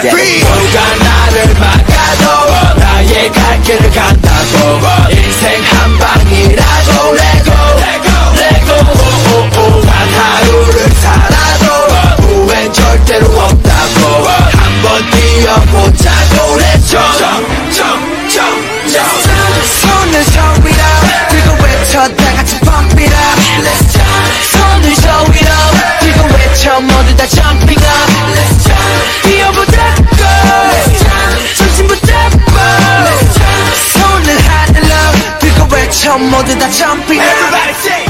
누가 나를 막아도 나의 갈 길을 간다고 인생 한 방이라도 레고 단 하루를 살아도 후회는 절대로 없다고 한번 뛰어보자고 Let's go 손을 저 위로 들고 외쳐 다같이 pump it up Let's jump 손을 저 위로 들고 외쳐 모두 다 jumping up Let's jump 뛰어보자고 Let's jump 정신 붙잡고 Let's jump 손을 하늘로 들고 외쳐 모두 다 jumping up Everybody say